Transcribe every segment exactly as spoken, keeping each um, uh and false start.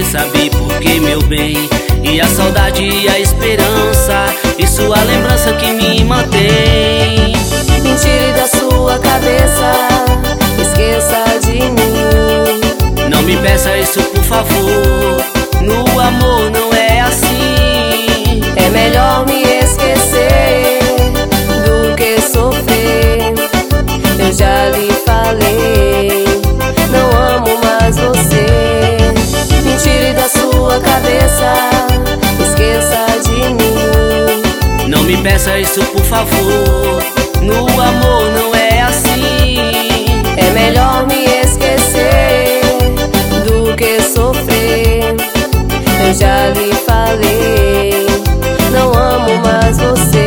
sabe por que, meu bem. E a saudade e a esperança, e sua lembrança que me mantém. Me tire da sua cabeça, esqueça de mim. Não me peça isso, por favor, no amor não é assim. É melhor me esquecer do que sofrer. Eu já lhe falei, não amo mais você. Me tire da sua cabeça, esqueça de mim. Não me peça isso, por favor, no amor não é assim. É melhor me esquecer do que sofrer. Eu já lhe falei, não amo mais você.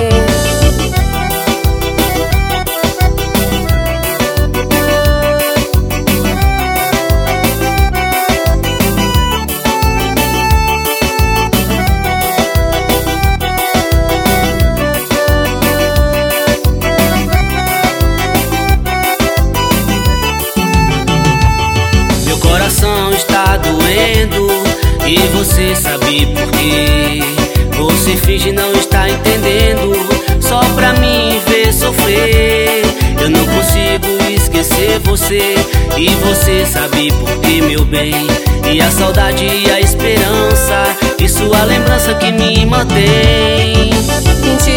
Meu coração está doendo e você sabe por quê. Você finge não estar entendendo, só pra me ver sofrer. Eu não consigo esquecer você, e você sabe por quê, meu bem. E a saudade e a esperança, e sua lembrança que me mantém. Mentira.